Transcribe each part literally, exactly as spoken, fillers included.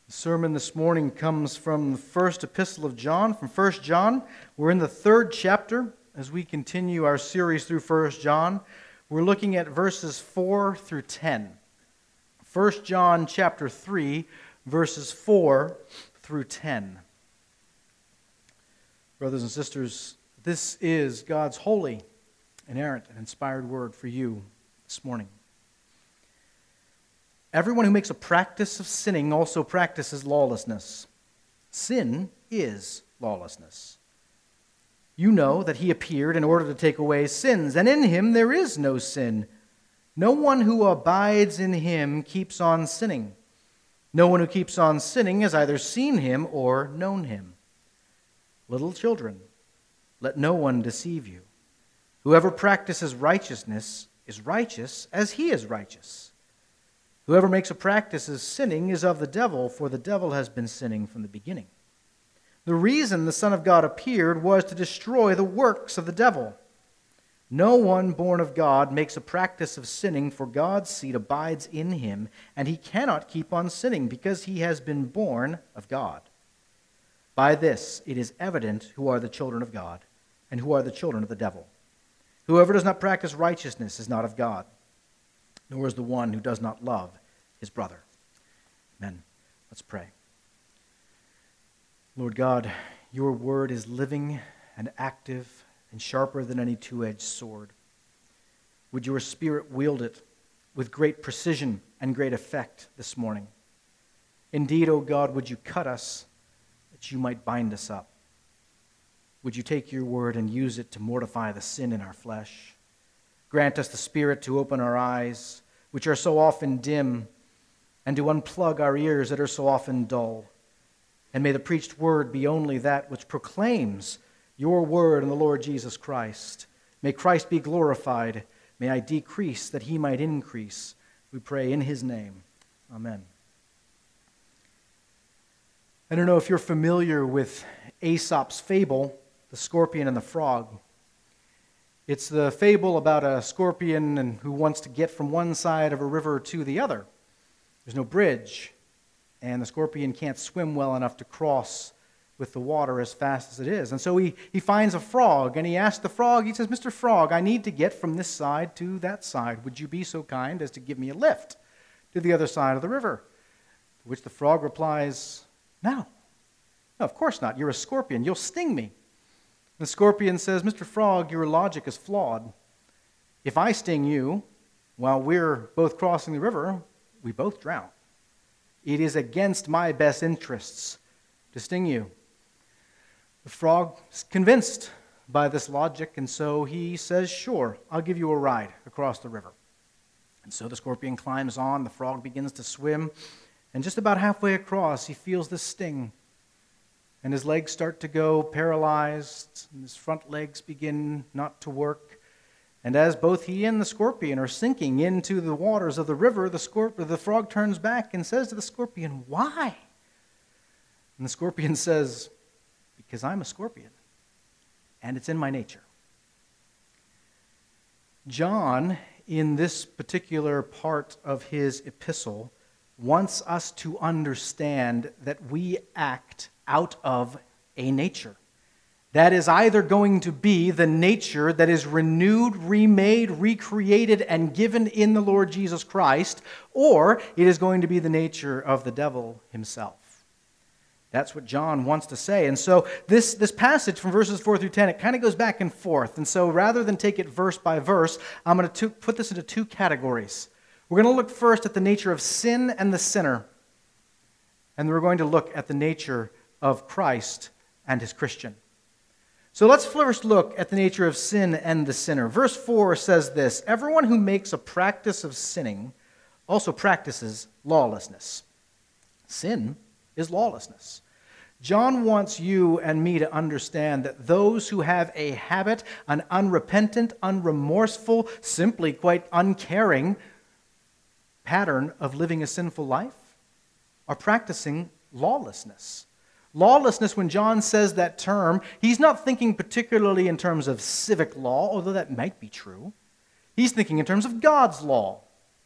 The sermon this morning comes from the first epistle of John, from First John. We're in the third chapter as we continue our series through First John. We're looking at verses four through ten. First John chapter three, verses four through ten. Brothers and sisters, this is God's holy, inerrant, and inspired word for you this morning. Everyone who makes a practice of sinning also practices lawlessness. Sin is lawlessness. You know that he appeared in order to take away sins, and in him there is no sin. No one who abides in him keeps on sinning. No one who keeps on sinning has either seen him or known him. Little children, let no one deceive you. Whoever practices righteousness is righteous as he is righteous. Whoever makes a practice of sinning is of the devil, for the devil has been sinning from the beginning. The reason the Son of God appeared was to destroy the works of the devil. No one born of God makes a practice of sinning, for God's seed abides in him, and he cannot keep on sinning because he has been born of God. By this it is evident who are the children of God and who are the children of the devil. Whoever does not practice righteousness is not of God, nor is the one who does not love his brother. Amen. Let's pray. Lord God, your word is living and active and sharper than any two-edged sword. Would your Spirit wield it with great precision and great effect this morning? Indeed, O God, would you cut us that you might bind us up? Would you take your word and use it to mortify the sin in our flesh? Grant us the Spirit to open our eyes, which are so often dim, and to unplug our ears that are so often dull. And may the preached word be only that which proclaims your word in the Lord Jesus Christ. May Christ be glorified. May I decrease that he might increase. We pray in his name. Amen. I don't know if you're familiar with Aesop's fable, The Scorpion and the Frog. It's the fable about a scorpion and who wants to get from one side of a river to the other. There's no bridge, and the scorpion can't swim well enough to cross with the water as fast as it is. And so he, he finds a frog, and he asks the frog, he says, Mister Frog, I need to get from this side to that side. Would you be so kind as to give me a lift to the other side of the river? To which the frog replies, no. No, of course not. You're a scorpion. You'll sting me. The scorpion says, Mister Frog, your logic is flawed. If I sting you while we're both crossing the river, we both drown. It is against my best interests to sting you. The frog is convinced by this logic, and so he says, sure, I'll give you a ride across the river. And so the scorpion climbs on, the frog begins to swim, and just about halfway across, he feels this sting. And his legs start to go paralyzed, and his front legs begin not to work. And as both he and the scorpion are sinking into the waters of the river, the, scorp- the frog turns back and says to the scorpion, why? And the scorpion says, because I'm a scorpion, and it's in my nature. John, in this particular part of his epistle, wants us to understand that we act out of a nature. That is either going to be the nature that is renewed, remade, recreated, and given in the Lord Jesus Christ, or it is going to be the nature of the devil himself. That's what John wants to say. And so this, this passage from verses four through ten, it kind of goes back and forth. And so rather than take it verse by verse, I'm going to put this into two categories. We're going to look first at the nature of sin and the sinner. And then we're going to look at the nature of Christ and his Christian. So let's first look at the nature of sin and the sinner. Verse four says this, everyone who makes a practice of sinning also practices lawlessness. Sin is lawlessness. John wants you and me to understand that those who have a habit, an unrepentant, unremorseful, simply quite uncaring pattern of living a sinful life are practicing lawlessness. Lawlessness, when John says that term, he's not thinking particularly in terms of civic law, although that might be true. He's thinking in terms of God's law.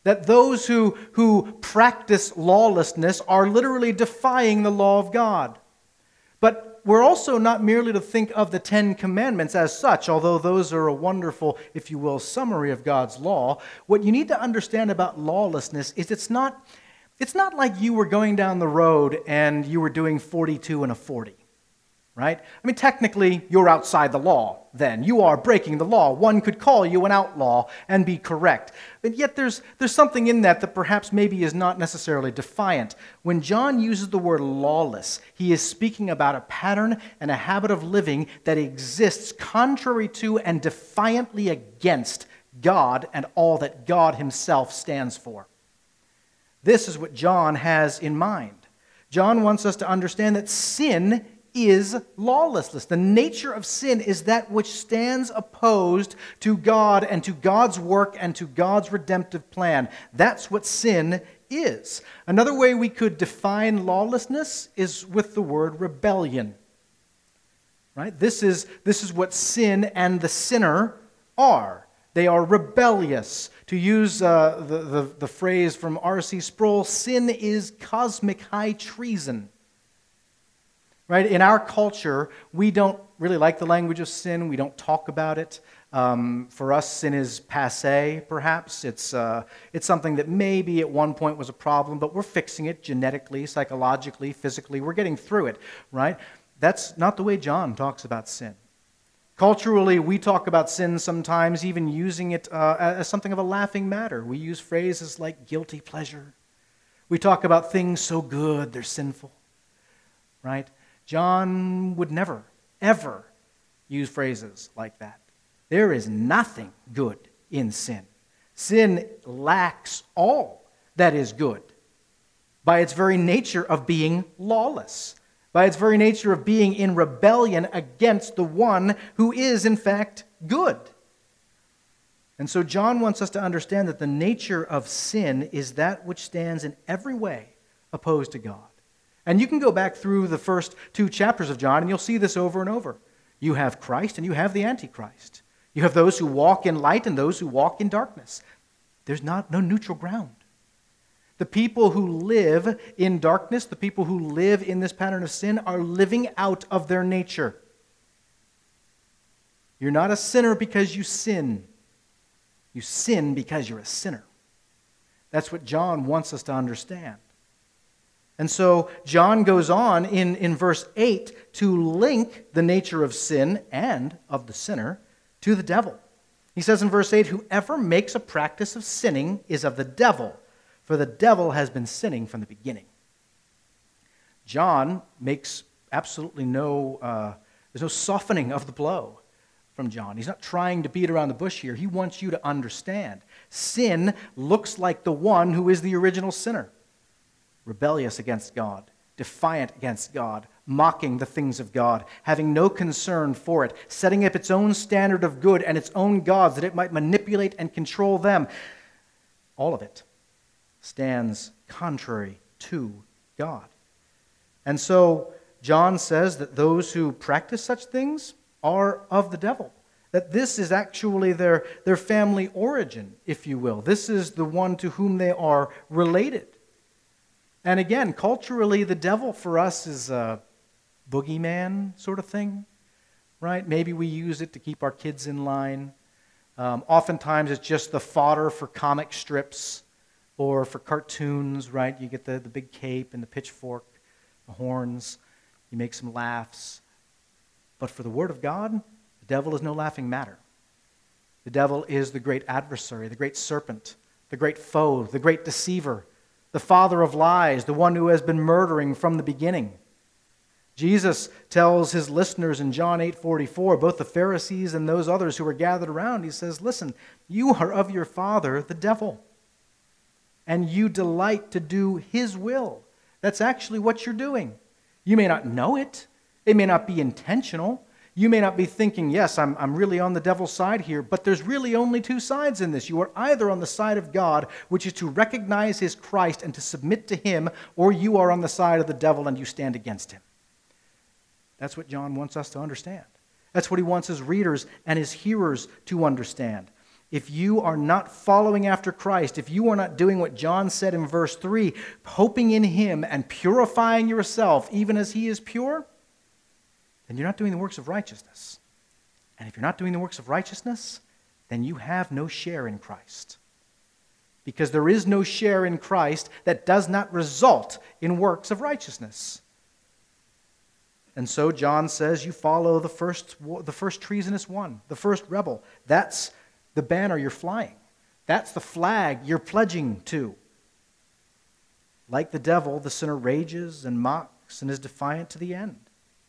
That those who, who practice lawlessness are literally defying the law of God. But we're also not merely to think of the Ten Commandments as such, although those are a wonderful, if you will, summary of God's law. What you need to understand about lawlessness is it's not, it's not like you were going down the road and you were doing forty-two and a forty. Right? I mean, technically, you're outside the law then. You are breaking the law. One could call you an outlaw and be correct. But yet there's, there's something in that that perhaps maybe is not necessarily defiant. When John uses the word lawless, he is speaking about a pattern and a habit of living that exists contrary to and defiantly against God and all that God himself stands for. This is what John has in mind. John wants us to understand that sin is lawlessness. The nature of sin is that which stands opposed to God and to God's work and to God's redemptive plan. That's what sin is. Another way we could define lawlessness is with the word rebellion. Right? This is, this is what sin and the sinner are. They are rebellious. To use uh, the, the, the phrase from R C Sproul, sin is cosmic high treason. Right? In our culture, we don't really like the language of sin. We don't talk about it. Um, for us, sin is passé, perhaps. It's, uh, it's something that maybe at one point was a problem, but we're fixing it genetically, psychologically, physically. We're getting through it, right? That's not the way John talks about sin. Culturally, we talk about sin sometimes even using it uh, as something of a laughing matter. We use phrases like guilty pleasure. We talk about things so good they're sinful, right? John would never, ever use phrases like that. There is nothing good in sin. Sin lacks all that is good by its very nature of being lawless, by its very nature of being in rebellion against the one who is, in fact, good. And so John wants us to understand that the nature of sin is that which stands in every way opposed to God. And you can go back through the first two chapters of John, and you'll see this over and over. You have Christ, and you have the Antichrist. You have those who walk in light and those who walk in darkness. There's not no neutral ground. The people who live in darkness, the people who live in this pattern of sin, are living out of their nature. You're not a sinner because you sin. You sin because you're a sinner. That's what John wants us to understand. And so John goes on in, in verse eight to link the nature of sin and of the sinner to the devil. He says in verse eight, "Whoever makes a practice of sinning is of the devil, for the devil has been sinning from the beginning." John makes absolutely no, uh, there's no softening of the blow from John. He's not trying to beat around the bush here. He wants you to understand. Sin looks like the one who is the original sinner. Rebellious against God, defiant against God, mocking the things of God, having no concern for it, setting up its own standard of good and its own gods that it might manipulate and control them. All of it stands contrary to God. And so John says that those who practice such things are of the devil. That this is actually their, their family origin, if you will. This is the one to whom they are related. And again, culturally, the devil for us is a boogeyman sort of thing, right? Maybe we use it to keep our kids in line. Um, oftentimes, it's just the fodder for comic strips or for cartoons, right? You get the, the big cape and the pitchfork, the horns. You make some laughs. But for the Word of God, the devil is no laughing matter. The devil is the great adversary, the great serpent, the great foe, the great deceiver, the father of lies, the one who has been murdering from the beginning. Jesus tells his listeners in John eight forty-four, both the Pharisees and those others who were gathered around, he says, "Listen, you are of your father, the devil, and you delight to do his will." That's actually what you're doing. You may not know it. It may not be intentional. You may not be thinking, yes, I'm, I'm really on the devil's side here, but there's really only two sides in this. You are either on the side of God, which is to recognize his Christ and to submit to him, or you are on the side of the devil and you stand against him. That's what John wants us to understand. That's what he wants his readers and his hearers to understand. if you are not following after Christ, if you are not doing what John said in verse three, hoping in him and purifying yourself even as he is pure, then you're not doing the works of righteousness. And if you're not doing the works of righteousness, then you have no share in Christ. Because there is no share in Christ that does not result in works of righteousness. And so John says you follow the first, the first treasonous one, the first rebel. That's the banner you're flying. That's the flag you're pledging to. Like the devil, the sinner rages and mocks and is defiant to the end.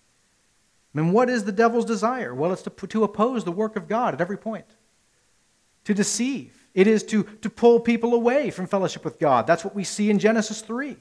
I mean, what is the devil's desire? Well, it's to, to oppose the work of God at every point. To deceive. It is to, to pull people away from fellowship with God. That's what we see in Genesis three.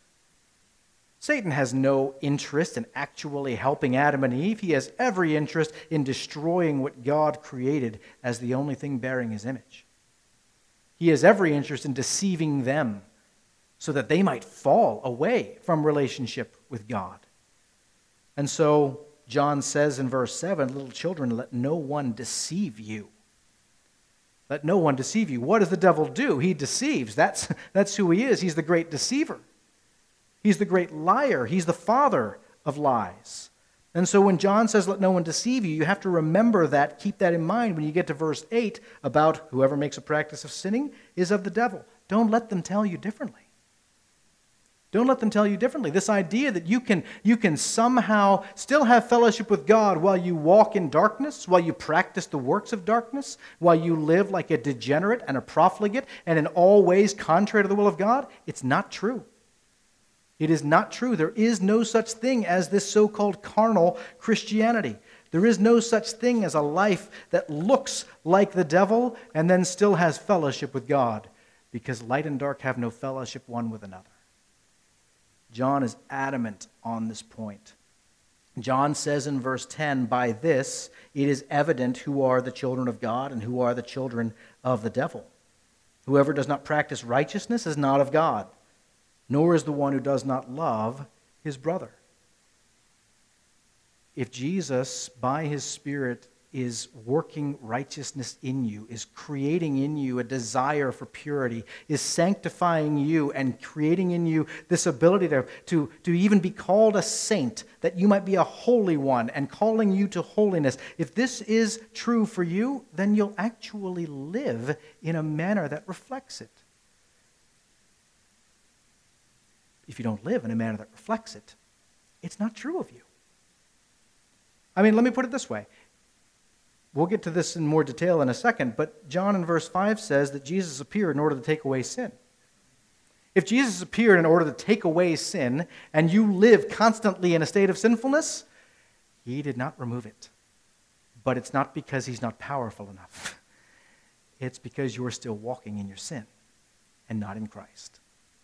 Satan has no interest in actually helping Adam and Eve. He has every interest in destroying what God created as the only thing bearing his image. He has every interest in deceiving them so that they might fall away from relationship with God. And so John says in verse seven, little children, let no one deceive you. Let no one deceive you. What does the devil do? He deceives. That's, that's who he is. He's the great deceiver. He's the great liar. He's the father of lies. And so when John says, let no one deceive you, you have to remember that, keep that in mind when you get to verse eight about whoever makes a practice of sinning is of the devil. Don't let them tell you differently. Don't let them tell you differently. This idea that you can, you can somehow still have fellowship with God while you walk in darkness, while you practice the works of darkness, while you live like a degenerate and a profligate and in all ways contrary to the will of God, it's not true. It is not true. There is no such thing as this so-called carnal Christianity. There is no such thing as a life that looks like the devil and then still has fellowship with God, because light and dark have no fellowship one with another. John is adamant on this point. John says in verse ten, by this it is evident who are the children of God and who are the children of the devil. Whoever does not practice righteousness is not of God, nor is the one who does not love his brother. If Jesus, by his Spirit, is working righteousness in you, is creating in you a desire for purity, is sanctifying you and creating in you this ability to, to, to even be called a saint, that you might be a holy one, and calling you to holiness, if this is true for you, then you'll actually live in a manner that reflects it. If you don't live in a manner that reflects it, it's not true of you. I mean, let me put it this way. We'll get to this in more detail in a second, but John in verse five says that Jesus appeared in order to take away sin. If Jesus appeared in order to take away sin, and you live constantly in a state of sinfulness, he did not remove it. But it's not because he's not powerful enough. It's because you're still walking in your sin and not in Christ.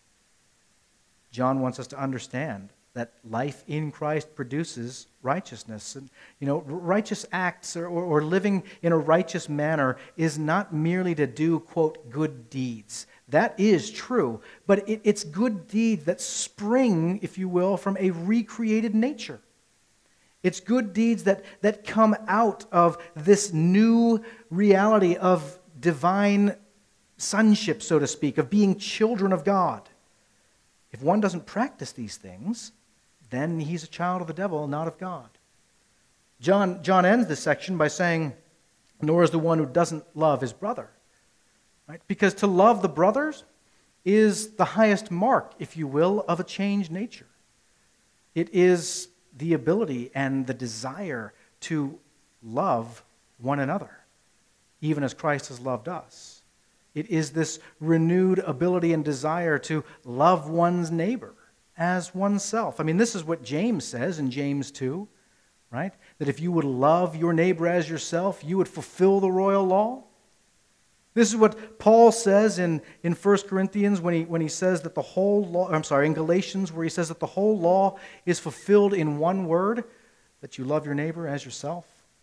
John wants us to understand that life in Christ produces righteousness. And, you know, righteous acts or, or, or living in a righteous manner is not merely to do, quote, good deeds. That is true, but it, it's good deeds that spring, if you will, from a recreated nature. It's good deeds that, that come out of this new reality of divine sonship, so to speak, of being children of God. If one doesn't practice these things, then he's a child of the devil, not of God. John, John ends this section by saying, nor is the one who doesn't love his brother. Right? Because to love the brothers is the highest mark, if you will, of a changed nature. It is the ability and the desire to love one another, even as Christ has loved us. It is this renewed ability and desire to love one's neighbor as oneself. I mean, this is what James says in James two, right? That if you would love your neighbor as yourself, you would fulfill the royal law. This is what Paul says in, in First Corinthians when he, when he says that the whole law, I'm sorry, in Galatians where he says that the whole law is fulfilled in one word, that you love your neighbor as yourself.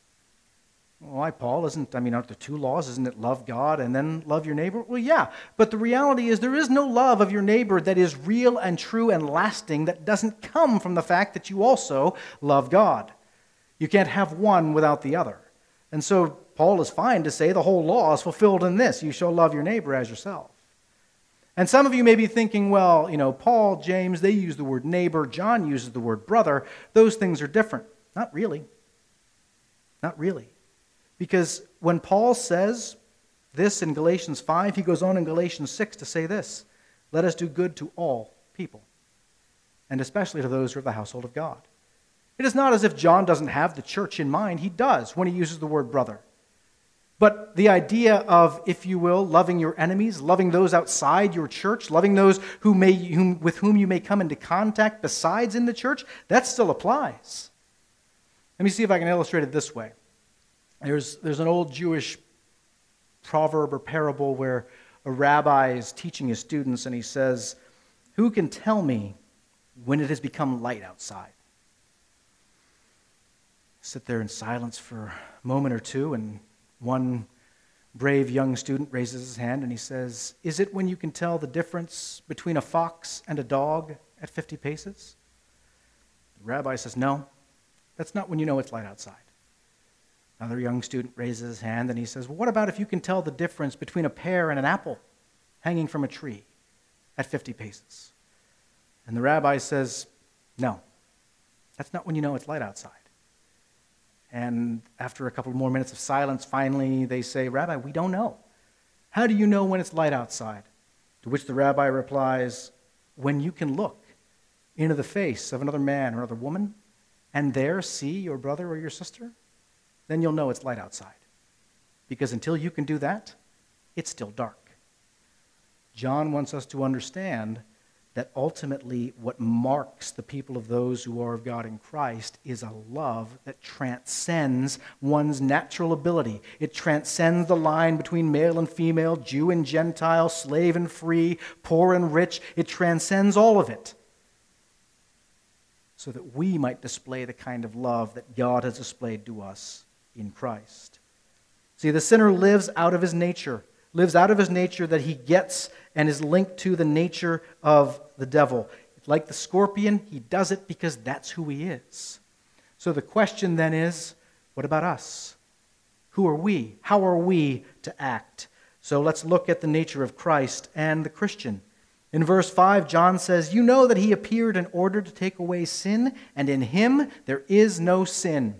Why, Paul? Isn't, I mean, aren't there two laws? Isn't it love God and then love your neighbor? Well, yeah, but the reality is there is no love of your neighbor that is real and true and lasting that doesn't come from the fact that you also love God. You can't have one without the other. And so Paul is fine to say the whole law is fulfilled in this: you shall love your neighbor as yourself. And some of you may be thinking, well, you know, Paul, James, they use the word neighbor. John uses the word brother. Those things are different. Not really. Not really. Because when Paul says this in Galatians five, he goes on in Galatians six to say this: let us do good to all people, and especially to those who are of the household of God. It is not as if John doesn't have the church in mind. He does when he uses the word brother. But the idea of, if you will, loving your enemies, loving those outside your church, loving those who may, whom, with whom you may come into contact besides in the church, that still applies. Let me see if I can illustrate it this way. There's, there's an old Jewish proverb or parable where a rabbi is teaching his students, and he says, "Who can tell me when it has become light outside?" Sit there in silence for a moment or two, and one brave young student raises his hand and he says, "Is it when you can tell the difference between a fox and a dog at fifty paces?" The rabbi says, "No, that's not when you know it's light outside." Another young student raises his hand and he says, "Well, what about if you can tell the difference between a pear and an apple hanging from a tree at fifty paces?" And the rabbi says, "No, that's not when you know it's light outside." And after a couple more minutes of silence, finally they say, "Rabbi, we don't know. How do you know when it's light outside?" To which the rabbi replies, "When you can look into the face of another man or another woman and there see your brother or your sister, then you'll know it's light outside. Because until you can do that, it's still dark." John wants us to understand that ultimately what marks the people of those who are of God in Christ is a love that transcends one's natural ability. It transcends the line between male and female, Jew and Gentile, slave and free, poor and rich. It transcends all of it, so that we might display the kind of love that God has displayed to us in Christ. See, the sinner lives out of his nature, lives out of his nature that he gets and is linked to the nature of the devil. Like the scorpion, he does it because that's who he is. So the question then is, what about us? Who are we? How are we to act? So let's look at the nature of Christ and the Christian. In verse five, John says, "You know that he appeared in order to take away sin, and in him there is no sin."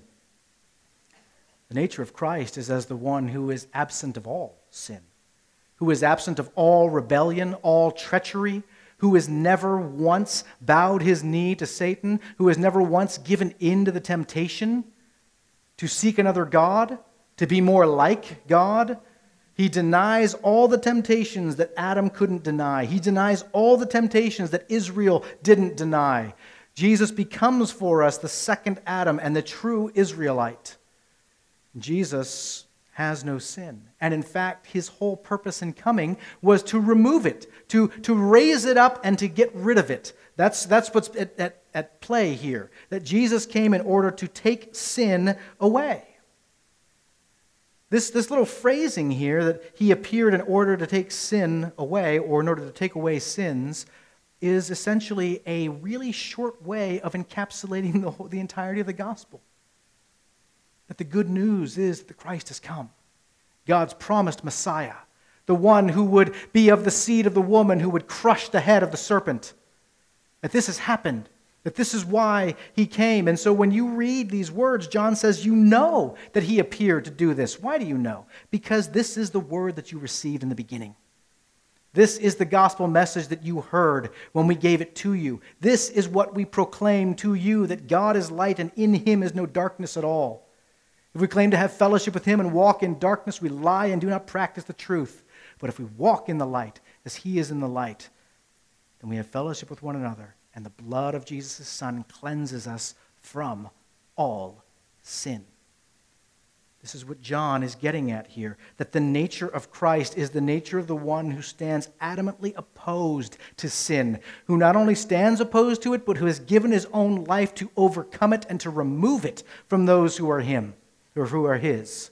The nature of Christ is as the one who is absent of all sin, who is absent of all rebellion, all treachery, who has never once bowed his knee to Satan, who has never once given in to the temptation to seek another God, to be more like God. He denies all the temptations that Adam couldn't deny. He denies all the temptations that Israel didn't deny. Jesus becomes for us the second Adam and the true Israelite. Jesus has no sin. And in fact, his whole purpose in coming was to remove it, to, to raise it up and to get rid of it. That's, that's what's at, at, at play here, that Jesus came in order to take sin away. This, this little phrasing here, that he appeared in order to take sin away, or in order to take away sins, is essentially a really short way of encapsulating the, whole, the entirety of the gospel. That the good news is that the Christ has come. God's promised Messiah, the one who would be of the seed of the woman, who would crush the head of the serpent. That this has happened, that this is why he came. And so when you read these words, John says, you know that he appeared to do this. Why do you know? Because this is the word that you received in the beginning. This is the gospel message that you heard when we gave it to you. This is what we proclaim to you, that God is light and in him is no darkness at all. If we claim to have fellowship with him and walk in darkness, we lie and do not practice the truth. But if we walk in the light, as he is in the light, then we have fellowship with one another, and the blood of Jesus' Son cleanses us from all sin. This is what John is getting at here, that the nature of Christ is the nature of the one who stands adamantly opposed to sin, who not only stands opposed to it, but who has given his own life to overcome it and to remove it from those who are him, or who are his.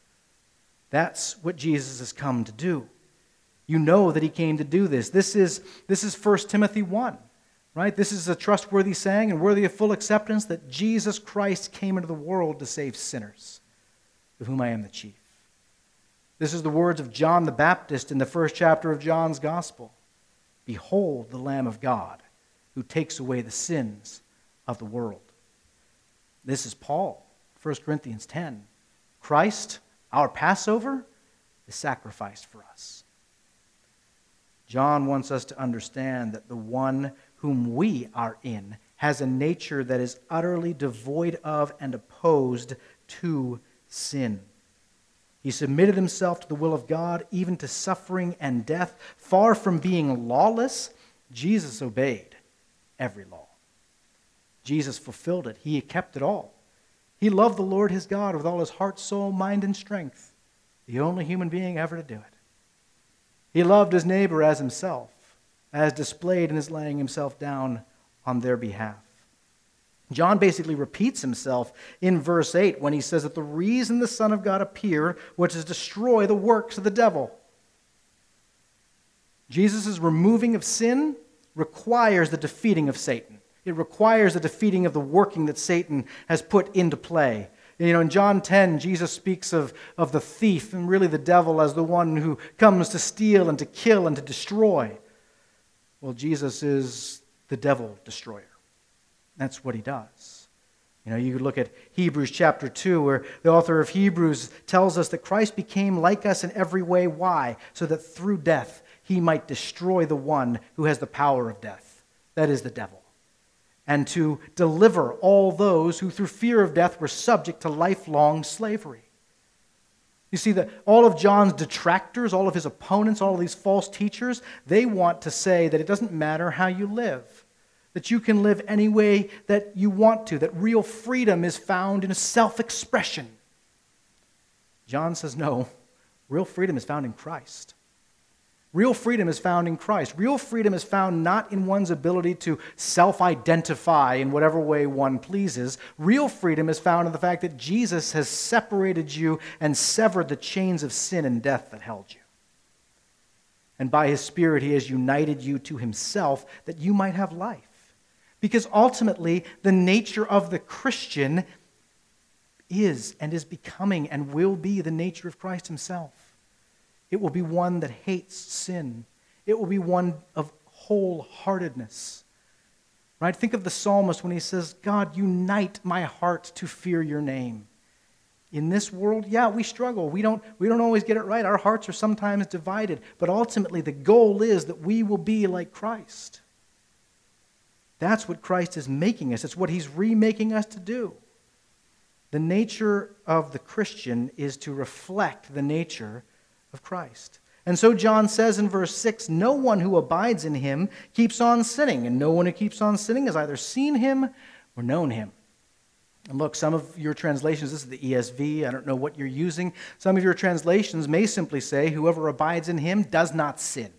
That's what Jesus has come to do. You know that he came to do this. This is, this is First Timothy one, right? This is a trustworthy saying and worthy of full acceptance, that Jesus Christ came into the world to save sinners, of whom I am the chief. This is the words of John the Baptist in the first chapter of John's Gospel. Behold the Lamb of God who takes away the sins of the world. This is Paul, First Corinthians ten. Christ, our Passover, is sacrificed for us. John wants us to understand that the one whom we are in has a nature that is utterly devoid of and opposed to sin. He submitted himself to the will of God, even to suffering and death. Far from being lawless, Jesus obeyed every law. Jesus fulfilled it. He kept it all. He loved the Lord his God with all his heart, soul, mind, and strength, the only human being ever to do it. He loved his neighbor as himself, as displayed in his laying himself down on their behalf. John basically repeats himself in verse eight when he says that the reason the Son of God appeared was to destroy the works of the devil. Jesus' removing of sin requires the defeating of Satan. It requires the defeating of the working that Satan has put into play. You know, in John ten, Jesus speaks of, of the thief and really the devil as the one who comes to steal and to kill and to destroy. Well, Jesus is the devil destroyer. That's what he does. You know, you could look at Hebrews chapter two, where the author of Hebrews tells us that Christ became like us in every way. Why? So that through death he might destroy the one who has the power of death. That is the devil. And to deliver all those who through fear of death were subject to lifelong slavery. You see, that all of John's detractors, all of his opponents, all of these false teachers, they want to say that it doesn't matter how you live, that you can live any way that you want to, that real freedom is found in self-expression. John says, no, real freedom is found in Christ. Real freedom is found in Christ. Real freedom is found not in one's ability to self-identify in whatever way one pleases. Real freedom is found in the fact that Jesus has separated you and severed the chains of sin and death that held you. And by his Spirit, he has united you to himself that you might have life. Because ultimately, the nature of the Christian is and is becoming and will be the nature of Christ himself. It will be one that hates sin. It will be one of wholeheartedness. Right? Think of the psalmist when he says, God, unite my heart to fear your name. In this world, yeah, we struggle. We don't, we don't always get it right. Our hearts are sometimes divided. But ultimately, the goal is that we will be like Christ. That's what Christ is making us. It's what he's remaking us to do. The nature of the Christian is to reflect the nature of Christ. And so John says in verse six, no one who abides in him keeps on sinning, and no one who keeps on sinning has either seen him or known him. And look, some of your translations, this is the E S V, I don't know what you're using. Some of your translations may simply say, whoever abides in him does not sin,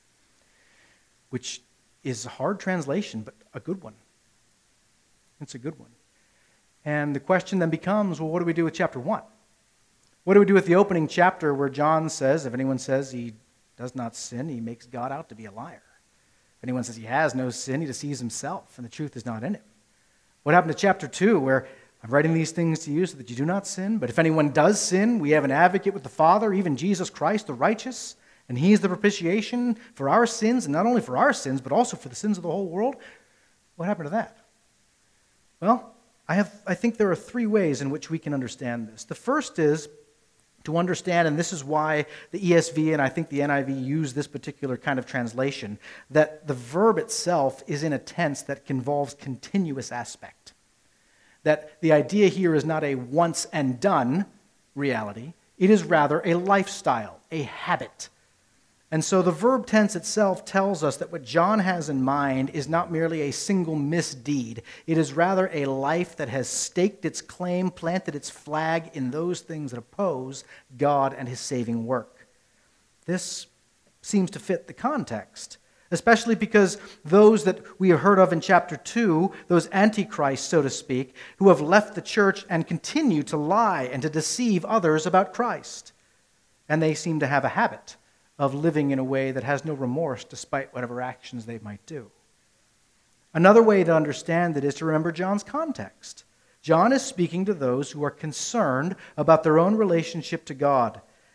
which is a hard translation, but a good one. It's a good one. And the question then becomes, well, what do we do with chapter one? What do we do with the opening chapter where John says, if anyone says he does not sin, he makes God out to be a liar. If anyone says he has no sin, he deceives himself, and the truth is not in him. What happened to chapter two, where I'm writing these things to you so that you do not sin, but if anyone does sin, we have an advocate with the Father, even Jesus Christ, the righteous, and he is the propitiation for our sins, and not only for our sins, but also for the sins of the whole world. What happened to that? Well, I have. I think there are three ways in which we can understand this. The first is to understand, and this is why the E S V and I think the N I V use this particular kind of translation, that the verb itself is in a tense that involves continuous aspect. That the idea here is not a once and done reality, it is rather a lifestyle, a habit. And so the verb tense itself tells us that what John has in mind is not merely a single misdeed. It is rather a life that has staked its claim, planted its flag in those things that oppose God and his saving work. This seems to fit the context, especially because those that we have heard of in chapter two, those antichrists, so to speak, who have left the church and continue to lie and to deceive others about Christ. And they seem to have a habit of living in a way that has no remorse despite whatever actions they might do. Another way to understand it is to remember John's context. John is speaking to those who are concerned about their own relationship to God.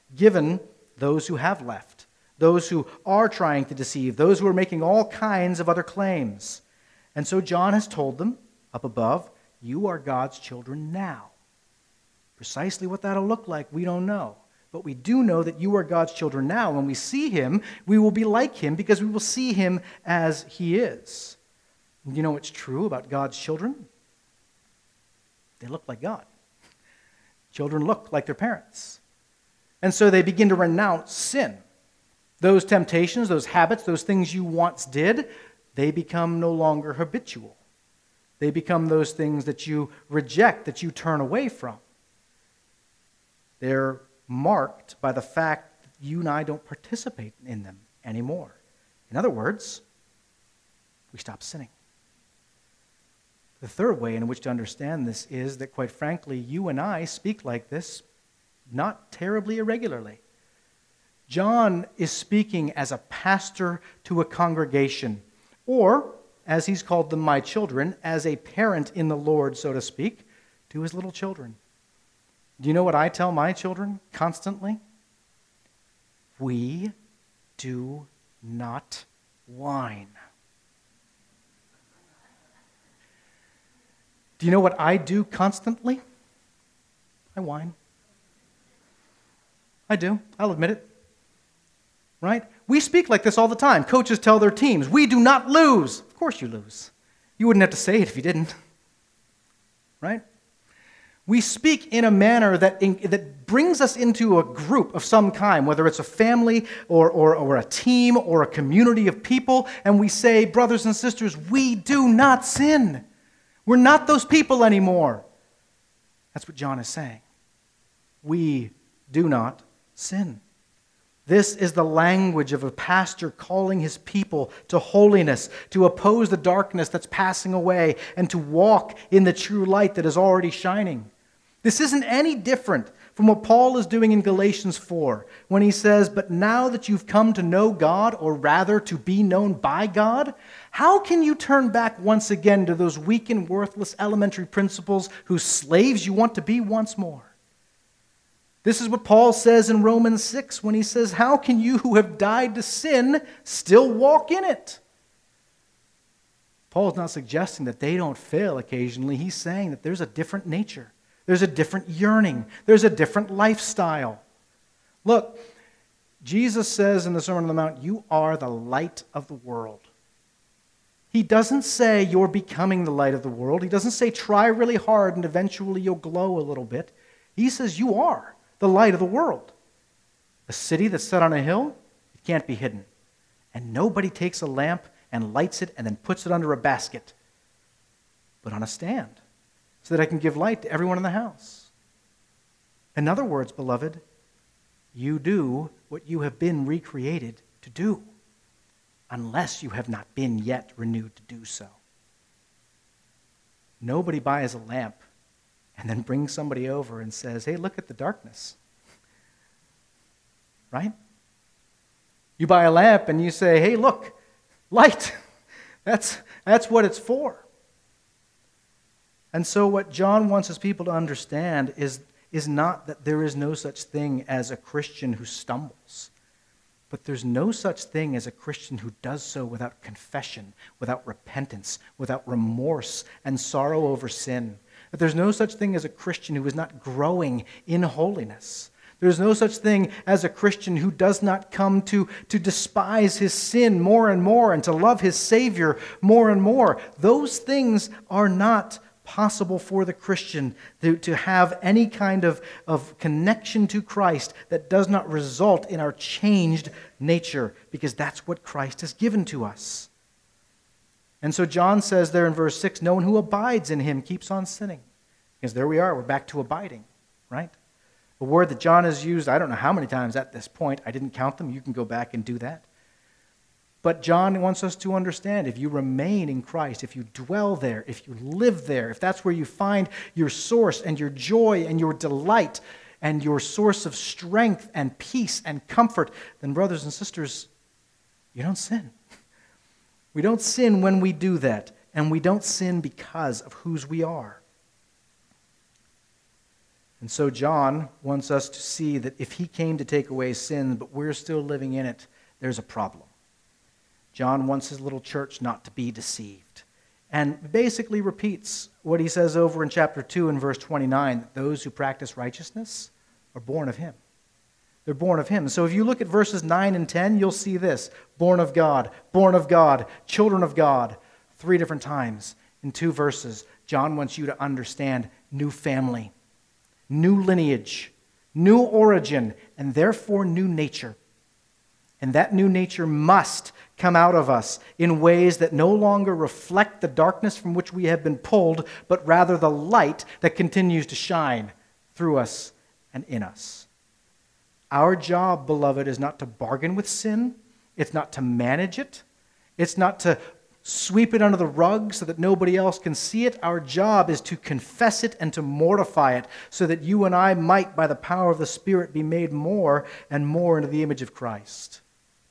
given those who have left, those who are trying to deceive, those who are making all kinds of other claims. And so John has told them up above, you are God's children now. Precisely what that'll look like, we don't know. But we do know that you are God's children now. When we see him, we will be like him because we will see him as he is. And you know what's true about God's children? They look like God. Children look like their parents. And so they begin to renounce sin. Those temptations, those habits, those things you once did, they become no longer habitual. They become those things that you reject, that you turn away from. They're marked by the fact that you and I don't participate in them anymore. In other words, we stop sinning. The third way in which to understand this is that, quite frankly, you and I speak like this not terribly irregularly. John is speaking as a pastor to a congregation, or, as he's called them, my children, as a parent in the Lord, so to speak, to his little children. Do you know what I tell my children constantly? We do not whine. Do you know what I do constantly? I whine. I do. I'll admit it. Right? We speak like this all the time. Coaches tell their teams, we do not lose. Of course you lose. You wouldn't have to say it if you didn't. Right? We speak in a manner that, in, that brings us into a group of some kind, whether it's a family or, or, or a team or a community of people, and we say, brothers and sisters, we do not sin. We're not those people anymore. That's what John is saying. We do not sin. This is the language of a pastor calling his people to holiness, to oppose the darkness that's passing away, and to walk in the true light that is already shining. This isn't any different from what Paul is doing in Galatians four, when he says, but now that you've come to know God, or rather to be known by God, how can you turn back once again to those weak and worthless elementary principles whose slaves you want to be once more? This is what Paul says in Romans six when he says, how can you who have died to sin still walk in it? Paul's not suggesting that they don't fail occasionally. He's saying that there's a different nature. There's a different yearning. There's a different lifestyle. Look, Jesus says in the Sermon on the Mount, you are the light of the world. He doesn't say you're becoming the light of the world. He doesn't say try really hard and eventually you'll glow a little bit. He says you are the light of the world. A city that's set on a hill, it can't be hidden. And nobody takes a lamp and lights it and then puts it under a basket, but on a stand, so that I can give light to everyone in the house. In other words, beloved, you do what you have been recreated to do, unless you have not been yet renewed to do so. Nobody buys a lamp and then brings somebody over and says, hey, look at the darkness. Right? You buy a lamp and you say, hey, look, light. That's, that's what it's for. And so what John wants his people to understand is, is not that there is no such thing as a Christian who stumbles, but there's no such thing as a Christian who does so without confession, without repentance, without remorse and sorrow over sin. That there's no such thing as a Christian who is not growing in holiness. There's no such thing as a Christian who does not come to, to despise his sin more and more and to love his Savior more and more. Those things are not possible for the Christian to, to have any kind of, of connection to Christ that does not result in our changed nature, because that's what Christ has given to us. And so John says there in verse six, no one who abides in him keeps on sinning. Because there we are, we're back to abiding, right? A word that John has used, I don't know how many times at this point. I didn't count them. You can go back and do that. But John wants us to understand, if you remain in Christ, if you dwell there, if you live there, if that's where you find your source and your joy and your delight and your source of strength and peace and comfort, then brothers and sisters, you don't sin. We don't sin when we do that, and we don't sin because of whose we are. And so John wants us to see that if he came to take away sin, but we're still living in it, there's a problem. John wants his little church not to be deceived, and basically repeats what he says over in chapter two and verse twenty-nine, that those who practice righteousness are born of him. They're born of him. So if you look at verses nine and ten, you'll see this: born of God, born of God, children of God, three different times in two verses. John wants you to understand new family, new lineage, new origin, and therefore new nature. And that new nature must come out of us in ways that no longer reflect the darkness from which we have been pulled, but rather the light that continues to shine through us and in us. Our job, beloved, is not to bargain with sin. It's not to manage it. It's not to sweep it under the rug so that nobody else can see it. Our job is to confess it and to mortify it so that you and I might, by the power of the Spirit, be made more and more into the image of Christ.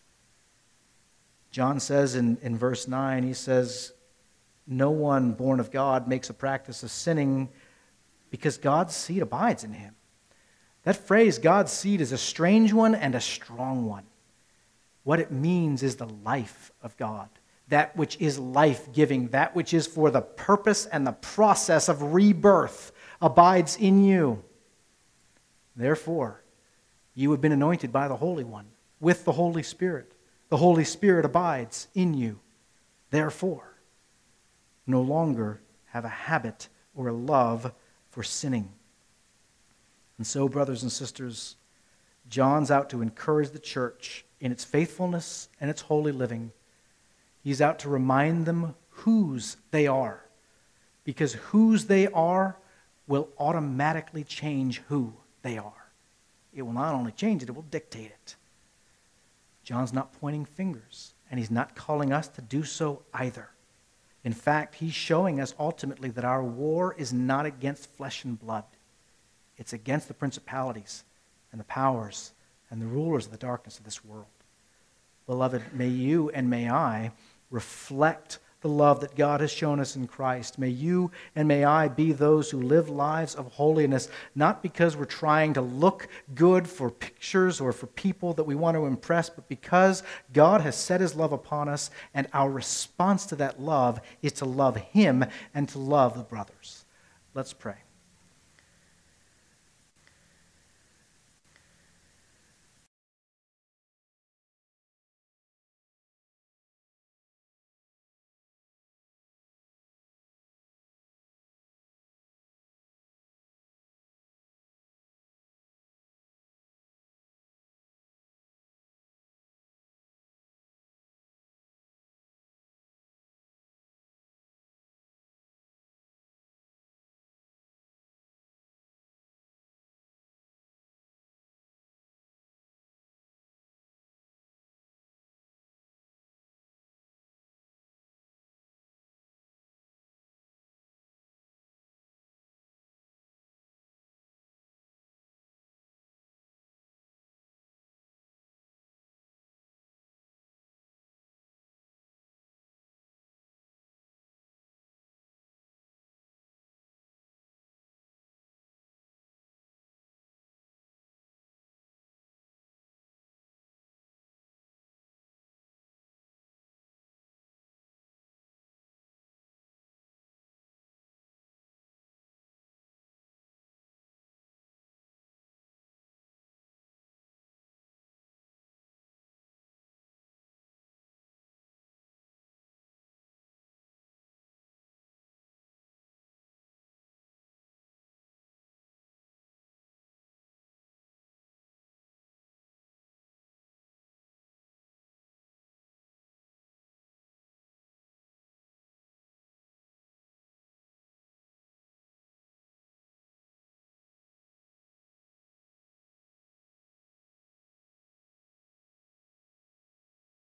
John says in, in verse nine, he says, no one born of God makes a practice of sinning because God's seed abides in him. That phrase, God's seed, is a strange one and a strong one. What it means is the life of God, that which is life-giving, that which is for the purpose and the process of rebirth abides in you. Therefore, you have been anointed by the Holy One with the Holy Spirit. The Holy Spirit abides in you. Therefore, no longer have a habit or a love for sinning. And so, brothers and sisters, John's out to encourage the church in its faithfulness and its holy living. He's out to remind them whose they are, because whose they are will automatically change who they are. It will not only change it, it will dictate it. John's not pointing fingers, and he's not calling us to do so either. In fact, he's showing us ultimately that our war is not against flesh and blood. It's against the principalities and the powers and the rulers of the darkness of this world. Beloved, may you and may I reflect the love that God has shown us in Christ. May you and may I be those who live lives of holiness, not because we're trying to look good for pictures or for people that we want to impress, but because God has set his love upon us, and our response to that love is to love him and to love the brothers. Let's pray.